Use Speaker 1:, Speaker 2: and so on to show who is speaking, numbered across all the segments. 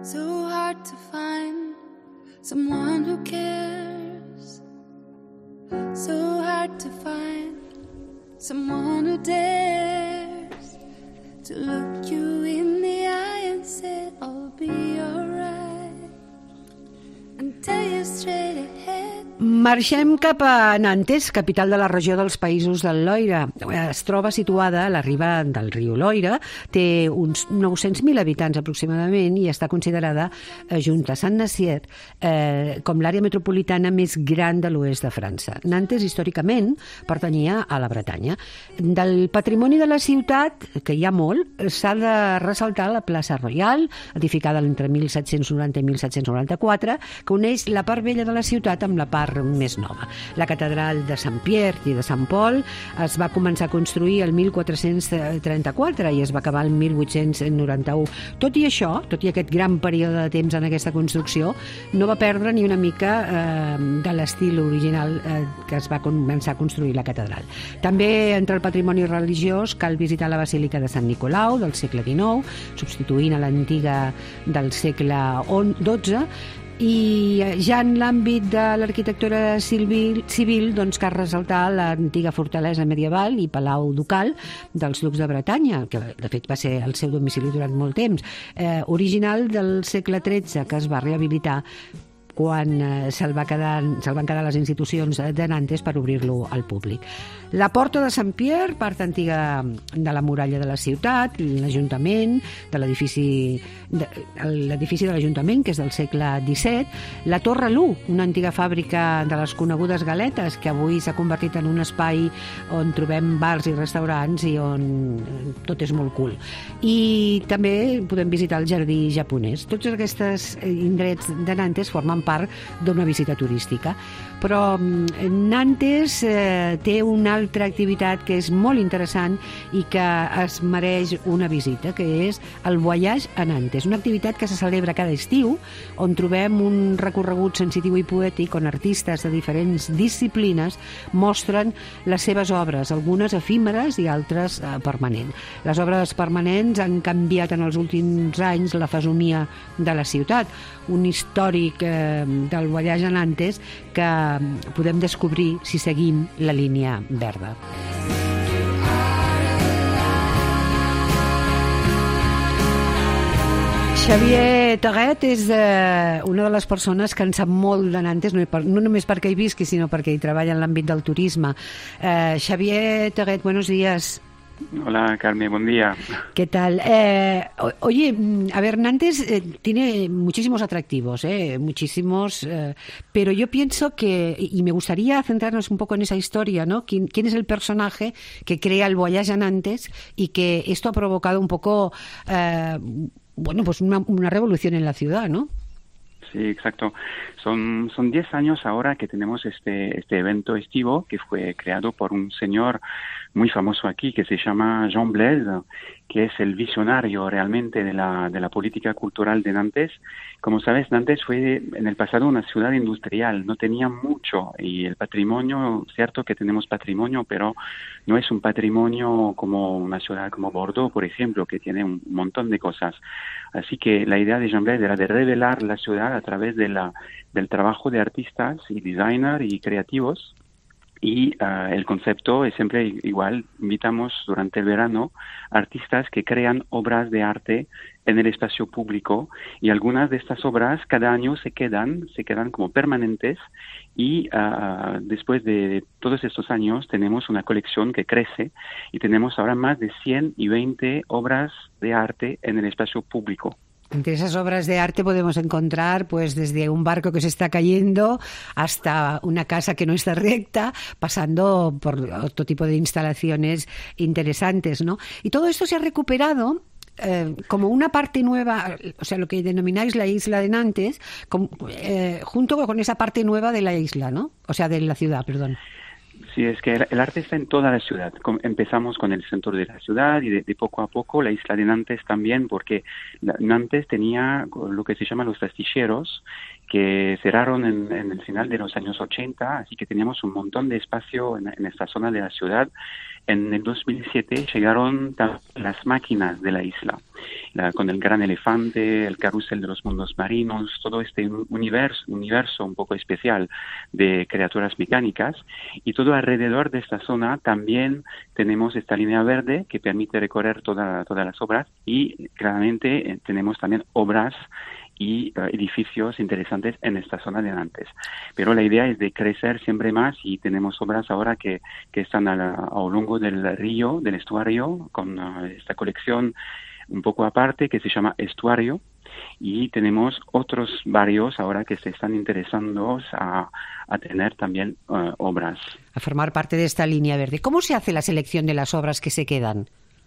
Speaker 1: So hard to find someone who cares. So hard to find someone who dares to look you in the eye and say I'll be alright and tell you straight ahead.
Speaker 2: Marxem cap a Nantes, capital de la regió dels Països del Loira. Es troba situada a la riba del riu Loira, té uns 900.000 habitants aproximadament i està considerada, junt a Saint-Nazaire, com l'àrea metropolitana més gran de l'oest de França. Nantes, històricament, pertanyia a la Bretanya. Del patrimoni de la ciutat, que hi ha molt, s'ha de ressaltar la plaça Royal, edificada entre 1790 i 1794, que uneix la part vella de la ciutat amb la part més nova. La catedral de Sant Pierre i de Sant Paul es va començar a construir el 1434 i es va acabar el 1891. Tot i això, tot i aquest gran període de temps en aquesta construcció, no va perdre ni una mica de l'estil original que es va començar a construir la catedral. També entre el patrimoni religiós cal visitar la Basílica de Sant Nicolau del segle XIX, substituint a l'antiga del segle XII, i ja en l'àmbit de l'arquitectura civil doncs cal ressaltar l'antiga fortalesa medieval i palau ducal dels ducs de Bretanya, que de fet va ser el seu domicili durant molt temps, original del segle XIII, que es va rehabilitar quan se'l van quedar les institucions de Nantes per obrir-lo al públic. La Porta de Sant Pierre, part antiga de la muralla de la ciutat, l'Ajuntament, de l'edifici de l'Ajuntament, que és del segle XVII, la Torre Lu, una antiga fàbrica de les conegudes galetes, que avui s'ha convertit en un espai on trobem bars i restaurants i on tot és molt cool. I també podem visitar el jardí japonès. Tots aquests indrets de Nantes formen part d'una visita turística. Però Nantes té una altra activitat que és molt interessant i que es mereix una visita, que és el Voyage a Nantes, una activitat que se celebra cada estiu, on trobem un recorregut sensitiu i poètic on artistes de diferents disciplines mostren les seves obres, algunes efímeres i altres permanents. Les obres permanents han canviat en els últims anys la fesomia de la ciutat, un històric del Voyage a Nantes que podem descobrir si seguim la línia verda. Xavier Taguet és una de les persones que en sap molt de Nantes, no només perquè hi visqui, sinó perquè hi treballa en l'àmbit del turisme. Xavier Taguet, buenos días.
Speaker 3: Hola, Carmen, buen día.
Speaker 2: ¿Qué tal? Oye, a ver, Nantes tiene muchísimos atractivos, muchísimos, pero yo pienso que, y me gustaría centrarnos un poco en esa historia, ¿no? ¿Quién es el personaje que crea el Voyage a Nantes y que esto ha provocado un poco, pues una revolución en la ciudad, ¿no?
Speaker 3: Sí, exacto. Son 10 años ahora que tenemos este evento estivo que fue creado por un señor muy famoso aquí que se llama Jean Blaise, que es el visionario realmente de la política cultural de Nantes. Como sabes, Nantes fue en el pasado una ciudad industrial, no tenía mucho, y el patrimonio, cierto que tenemos patrimonio, pero no es un patrimonio como una ciudad como Bordeaux, por ejemplo, que tiene un montón de cosas. Así que la idea de Jean Blaise era de revelar la ciudad a través del trabajo de artistas y designers y creativos. Y el concepto es siempre igual. Invitamos durante el verano artistas que crean obras de arte en el espacio público, y algunas de estas obras cada año se quedan como permanentes, y después de todos estos años tenemos una colección que crece y tenemos ahora más de 120 obras de arte en el espacio público.
Speaker 2: Entre esas obras de arte podemos encontrar pues desde un barco que se está cayendo hasta una casa que no está recta, pasando por otro tipo de instalaciones interesantes, ¿no? Y todo esto se ha recuperado como una parte nueva, o sea, lo que denomináis la isla de Nantes, junto con esa parte nueva de la isla, ¿no? O sea, de la ciudad, perdón.
Speaker 3: Sí, es que el arte está en toda la ciudad. Empezamos con el centro de la ciudad y de poco a poco la isla de Nantes también, porque Nantes tenía lo que se llama los astilleros, que cerraron en el final de los años 80, así que teníamos un montón de espacio en esta zona de la ciudad, en el 2007 llegaron las máquinas de la isla, con el gran elefante, el carrusel de los mundos marinos, todo este universo un poco especial de criaturas mecánicas, y todo alrededor de esta zona también tenemos esta línea verde que permite recorrer todas las obras, y claramente tenemos también obras y edificios interesantes en esta zona de Nantes. Pero la idea es de crecer siempre más, y tenemos obras ahora que están a lo largo del río, del estuario, con esta colección un poco aparte que se llama Estuario, y tenemos otros barrios ahora que se están interesando a tener también obras.
Speaker 2: A formar parte de esta línea verde. ¿Cómo se hace la selección de las obras que se quedan?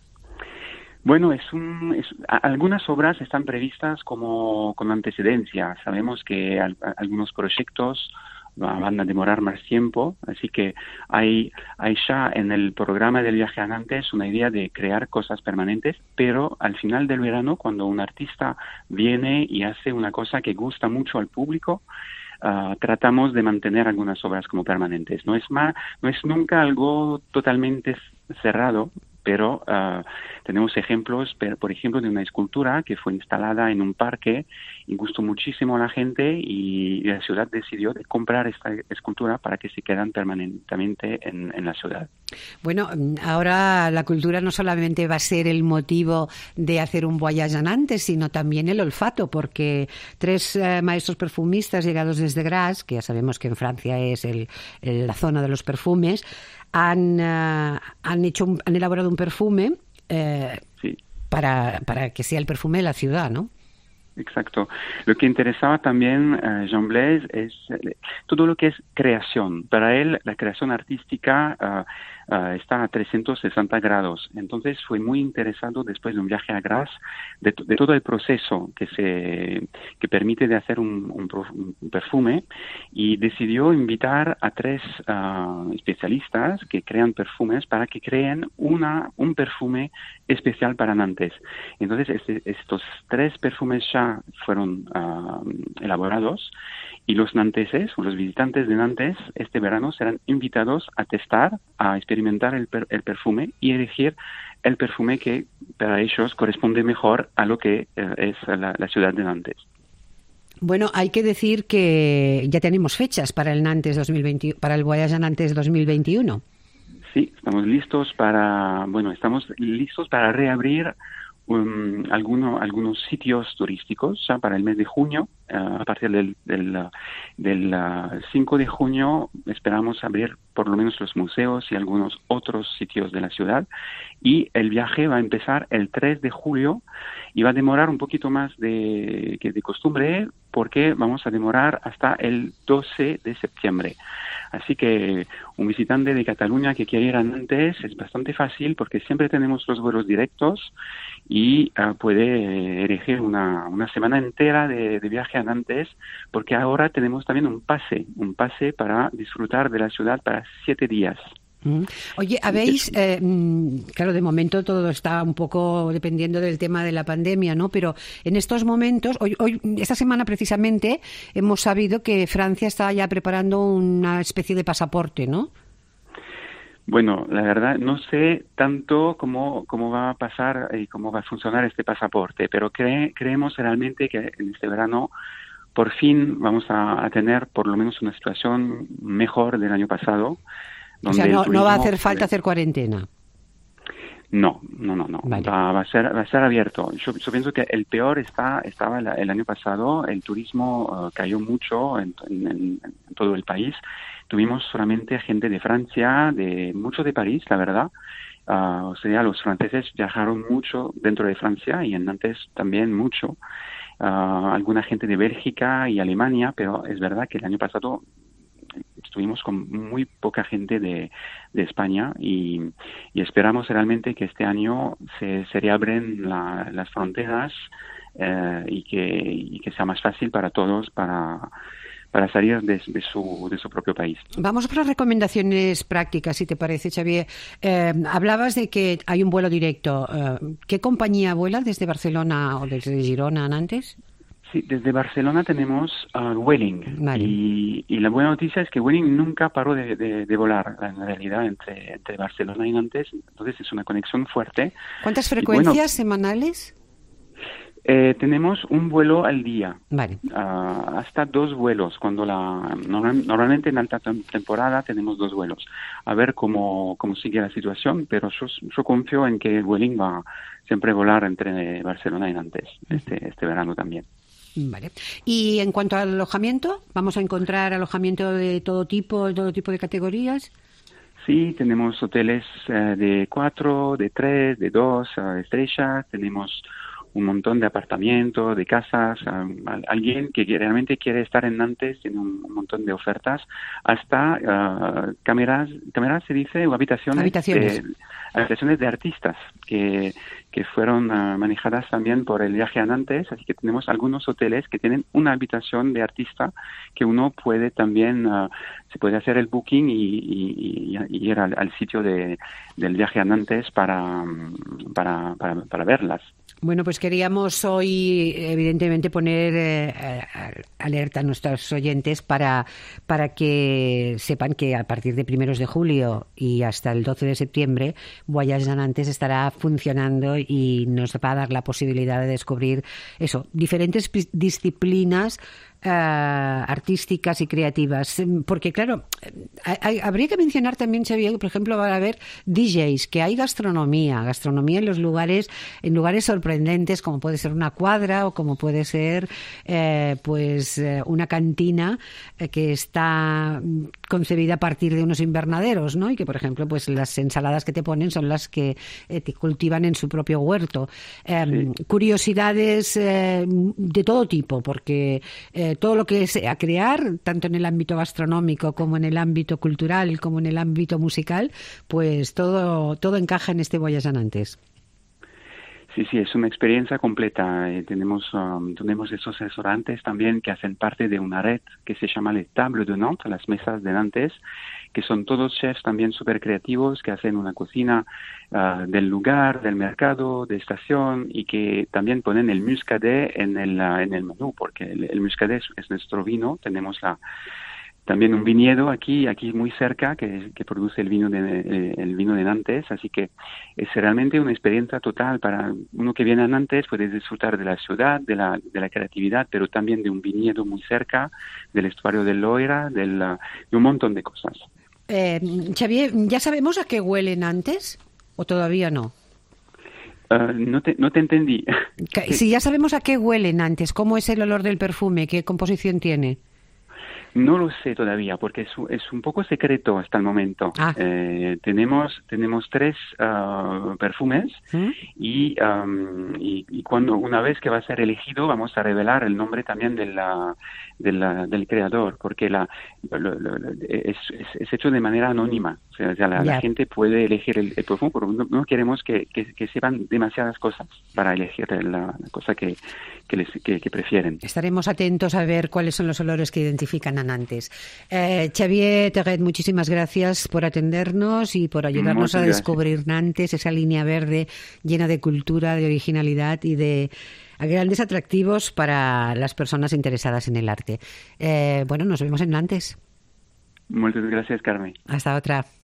Speaker 3: Bueno, algunas obras están previstas con antecedencia. Sabemos que algunos proyectos van a demorar más tiempo, así que hay ya en el programa del viaje a Nantes una idea de crear cosas permanentes, pero al final del verano, cuando un artista viene y hace una cosa que gusta mucho al público, tratamos de mantener algunas obras como permanentes. No es nunca algo totalmente cerrado, pero tenemos ejemplos, por ejemplo, de una escultura que fue instalada en un parque y gustó muchísimo a la gente, y la ciudad decidió de comprar esta escultura para que se quedan permanentemente en la ciudad.
Speaker 2: Bueno, ahora la cultura no solamente va a ser el motivo de hacer un voyage a Nantes, sino también el olfato, porque 3 maestros perfumistas llegados desde Grasse, que ya sabemos que en Francia es la zona de los perfumes, han elaborado un perfume
Speaker 3: sí,
Speaker 2: para que sea el perfume de la ciudad, ¿no?
Speaker 3: Exacto. Lo que interesaba también Jean Blaise es todo lo que es creación. Para él, la creación artística está a 360 grados. Entonces, fue muy interesado, después de un viaje a Grasse, de todo el proceso que permite de hacer un perfume, y decidió invitar a 3 especialistas que crean perfumes para que creen un perfume especial para Nantes. Entonces, estos 3 perfumes ya fueron elaborados, y los nanteses, o los visitantes de Nantes, este verano serán invitados a testar, a experimentar el perfume y elegir el perfume que para ellos corresponde mejor a lo que es la ciudad de Nantes.
Speaker 2: Bueno, hay que decir que ya tenemos fechas para el Nantes 2020, para el Voyage a Nantes 2021.
Speaker 3: Sí, estamos listos para reabrir algunos sitios turísticos ya para el mes de junio. A partir del 5 de junio esperamos abrir por lo menos los museos y algunos otros sitios de la ciudad, y el viaje va a empezar el 3 de julio y va a demorar un poquito más de costumbre, porque vamos a demorar hasta el 12 de septiembre. Así que un visitante de Cataluña que quiere ir a Nantes es bastante fácil, porque siempre tenemos los vuelos directos, y puede elegir una semana entera de viaje a Nantes, porque ahora tenemos también un pase para disfrutar de la ciudad para 7 días.
Speaker 2: Oye, habéis, claro, de momento todo está un poco dependiendo del tema de la pandemia, ¿no? Pero en estos momentos, hoy esta semana precisamente, hemos sabido que Francia está ya preparando una especie de pasaporte, ¿no?
Speaker 3: Bueno, la verdad no sé tanto cómo va a pasar y cómo va a funcionar este pasaporte, pero creemos realmente que en este verano por fin vamos a tener por lo menos una situación mejor del año pasado.
Speaker 2: O sea, no va a hacer falta hacer cuarentena.
Speaker 3: No.
Speaker 2: Vale.
Speaker 3: Va a ser abierto. Yo pienso que el peor estaba el año pasado. El turismo cayó mucho en todo el país. Tuvimos solamente gente de Francia, mucho de París, la verdad. O sea, los franceses viajaron mucho dentro de Francia, y en Nantes también mucho. Alguna gente de Bélgica y Alemania, pero es verdad que el año pasado estuvimos con muy poca gente de España, y esperamos realmente que este año se reabren las fronteras, y que sea más fácil para todos para salir de su propio país.
Speaker 2: Vamos a las recomendaciones prácticas, si te parece, Xavier. Hablabas de que hay un vuelo directo. ¿Qué compañía vuela desde Barcelona o desde Girona a Nantes?
Speaker 3: Sí, desde Barcelona tenemos Vueling.
Speaker 2: Vale.
Speaker 3: Y la buena noticia es que Vueling nunca paró de volar, en realidad, entre Barcelona y Nantes. Entonces es una conexión fuerte.
Speaker 2: ¿Cuántas
Speaker 3: Y
Speaker 2: frecuencias semanales?
Speaker 3: Tenemos un vuelo al día.
Speaker 2: Vale.
Speaker 3: Hasta 2 vuelos. Normalmente en alta temporada tenemos 2 vuelos. A ver cómo sigue la situación, pero yo confío en que Vueling va siempre a volar entre Barcelona y Nantes este verano también.
Speaker 2: Vale. Y en cuanto al alojamiento, ¿vamos a encontrar alojamiento de todo tipo de categorías?
Speaker 3: Sí, tenemos hoteles de 4, de 3, de 2 estrellas. Tenemos un montón de apartamentos, de casas. Alguien que realmente quiere estar en Nantes tiene un montón de ofertas. Hasta cámaras se dice, o habitaciones de artistas que fueron manejadas también por el viaje a Nantes. Así que tenemos algunos hoteles que tienen una habitación de artista que uno puede también, se puede hacer el booking y ir al sitio del viaje a Nantes para verlas.
Speaker 2: Bueno, pues queríamos hoy, evidentemente, poner alerta a nuestros oyentes para que sepan que a partir de 1 de julio y hasta el 12 de septiembre, Voyage a Nantes estará funcionando y nos va a dar la posibilidad de descubrir diferentes disciplinas artísticas y creativas, porque claro, habría que mencionar también, Xavier, que por ejemplo va a haber DJs, que hay gastronomía en lugares sorprendentes, como puede ser una cuadra o como puede ser una cantina que está concebida a partir de unos invernaderos, ¿no? Y que por ejemplo pues las ensaladas que te ponen son las que te cultivan en su propio huerto. Curiosidades de todo tipo, porque todo lo que sea crear, tanto en el ámbito gastronómico como en el ámbito cultural, como en el ámbito musical, pues todo encaja en este Voyage a Nantes.
Speaker 3: Sí, es una experiencia completa. Tenemos esos restaurantes también que hacen parte de una red que se llama Les Tables de Nantes, las mesas de Nantes, que son todos chefs también súper creativos, que hacen una cocina del lugar, del mercado, de estación, y que también ponen el muscadet en el menú, porque el muscadet es nuestro vino. Tenemos también un viñedo aquí muy cerca que produce el vino de Nantes, así que es realmente una experiencia total para uno que viene a Nantes. Puede disfrutar de la ciudad, de la creatividad, pero también de un viñedo muy cerca, del estuario del Loira, de un montón de cosas.
Speaker 2: Xavier, ¿ya sabemos a qué huele Nantes o todavía no?
Speaker 3: No te entendí.
Speaker 2: Si ya sabemos a qué huele Nantes, ¿cómo es el olor del perfume? ¿Qué composición tiene?
Speaker 3: No lo sé todavía, porque es un poco secreto hasta el momento. Tenemos 3 perfumes y cuando una vez que va a ser elegido vamos a revelar el nombre también del creador, porque es hecho de manera anónima. O sea, la gente puede elegir el perfume, pero no queremos que sepan demasiadas cosas para elegir la cosa que prefieren.
Speaker 2: Estaremos atentos a ver cuáles son los olores que identifican a Nantes. Xavier Terret, muchísimas gracias por atendernos y por ayudarnos a descubrir Nantes, esa línea verde llena de cultura, de originalidad y de grandes atractivos para las personas interesadas en el arte. Nos vemos en Nantes.
Speaker 3: Muchas gracias, Carmen.
Speaker 2: Hasta otra.